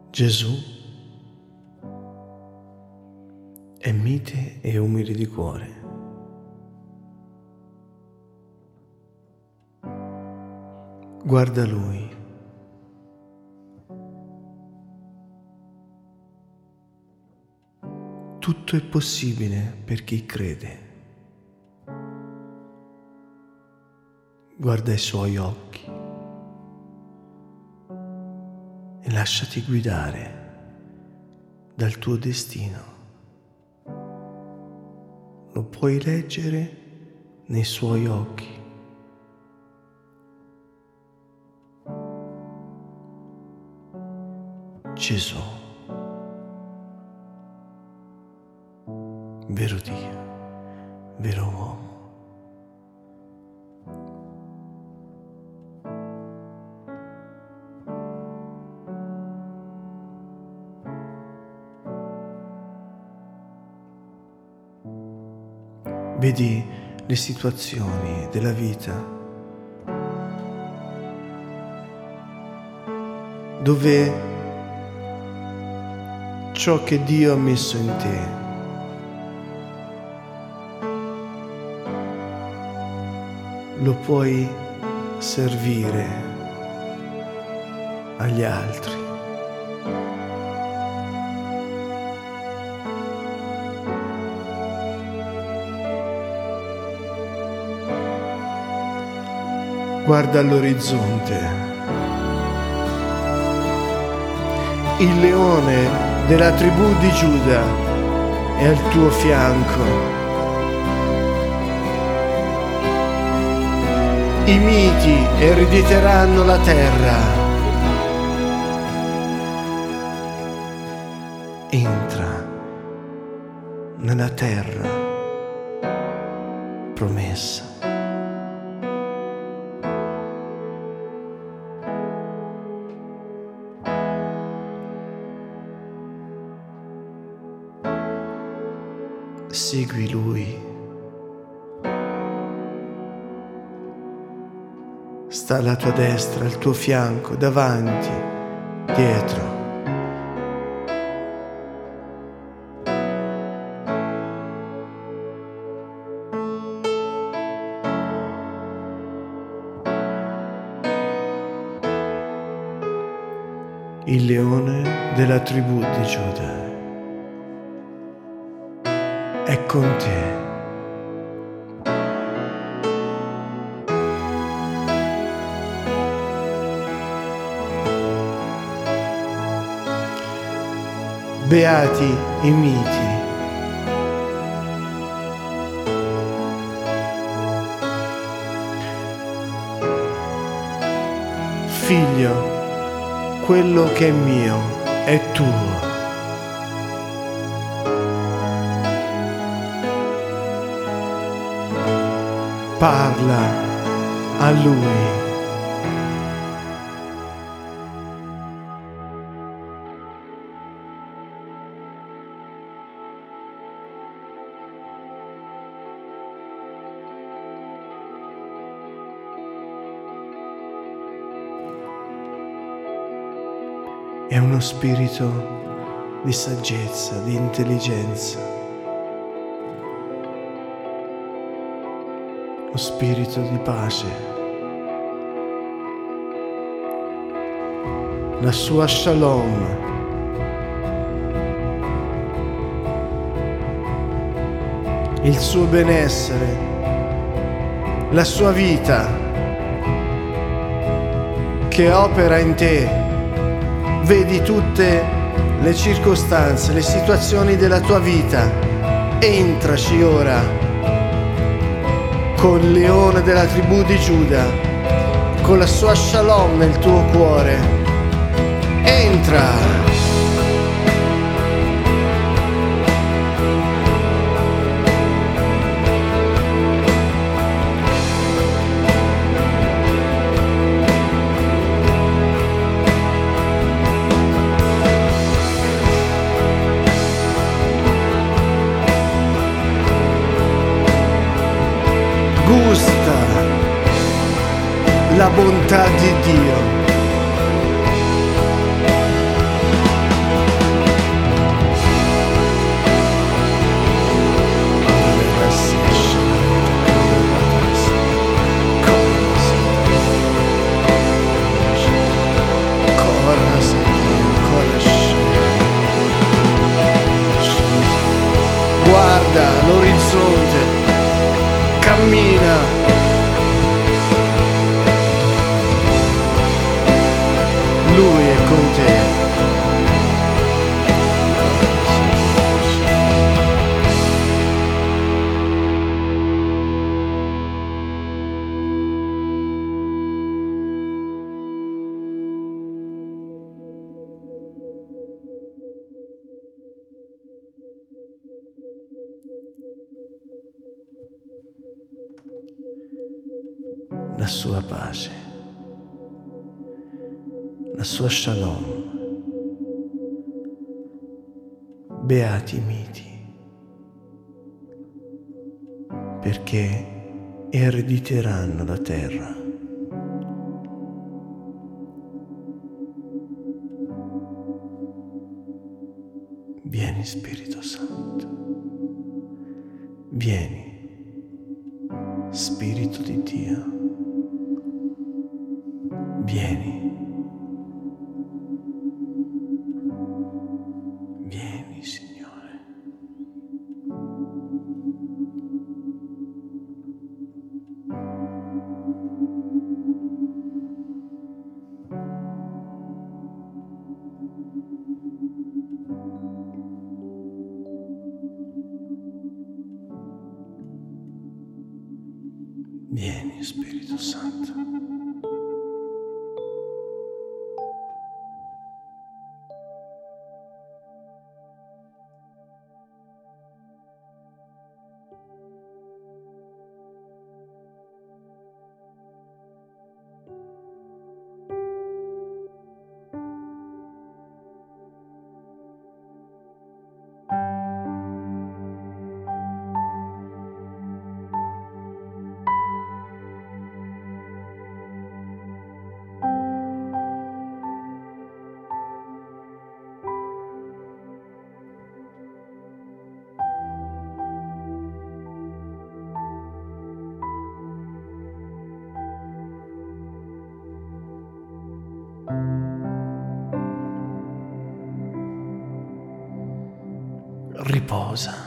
Gesù è mite e umile di cuore. Guarda Lui. Tutto è possibile per chi crede. Guarda i Suoi occhi e lasciati guidare dal tuo destino. Lo puoi leggere nei Suoi occhi. Gesù, vero Dio, vero uomo. Vedi le situazioni della vita dove ciò che Dio ha messo in te lo puoi servire agli altri. Guarda all'orizzonte. Il leone della tribù di Giuda è al tuo fianco. I miti erediteranno la terra. Entra nella terra promessa. Segui Lui. Sta alla tua destra, al tuo fianco, davanti, dietro. Il leone della tribù di Giuda è con te. Beati i miti. Figlio, quello che è mio è tuo. Parla a Lui. È uno spirito di saggezza, di intelligenza. Lo spirito di pace. La sua shalom. Il suo benessere. La sua vita che opera in te. Vedi tutte le circostanze, le situazioni della tua vita. Entraci ora col leone della tribù di Giuda, con la sua shalom nel tuo cuore. Entra! Gusta la bontà di Dio. la sua pace, la sua shalom. Beati i miti, perché erediteranno la terra. Vieni Spirito Santo, vieni Spirito di Dio, vieni, vieni Signore. Vieni Spirito Santo. Riposa.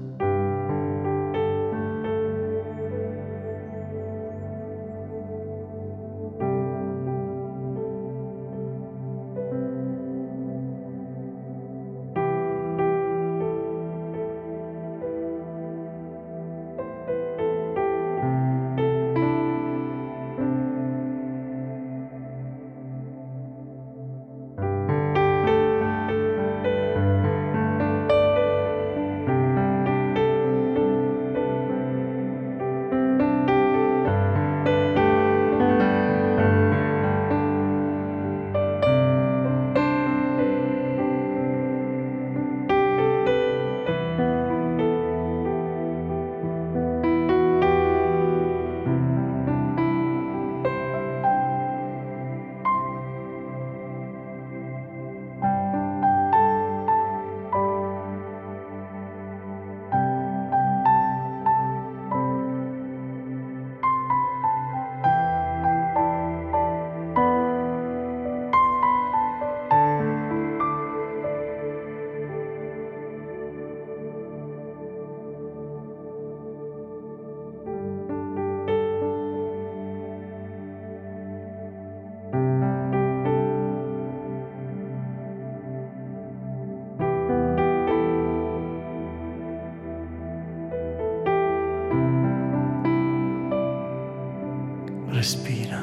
Respira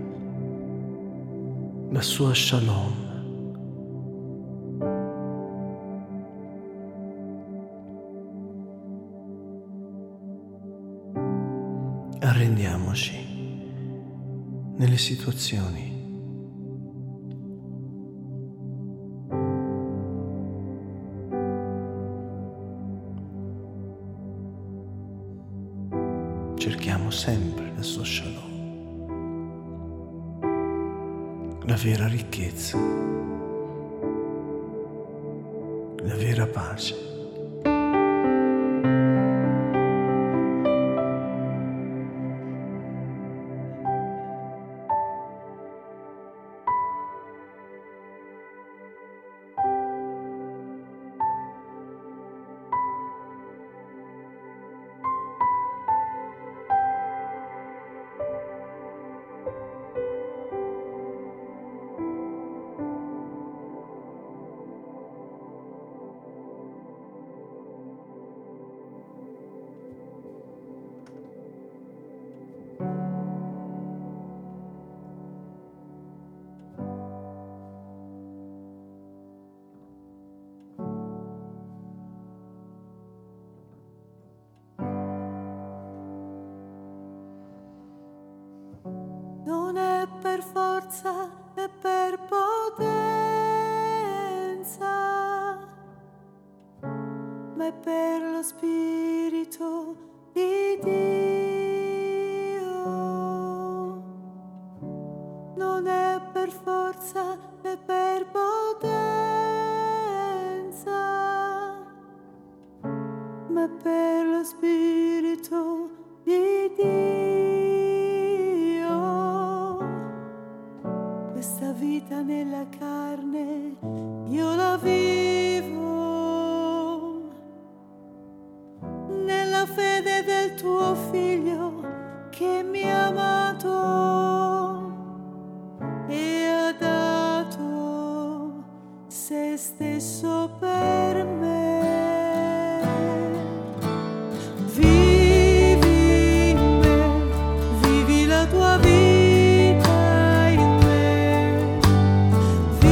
la sua shalom. Arrendiamoci nelle situazioni. Cerchiamo sempre la sua shalom. La vera ricchezza, la vera pace. non è per forza né per potenza, ma è per lo Spirito di Dio. Non è per forza né per potenza, ma è per lo Spirito di Dio. Questa vita nella carne io la vivo nella fede del tuo Figlio che mi ha amato e ha dato se stesso per me. Vivi in me, vivi la tua vita in me.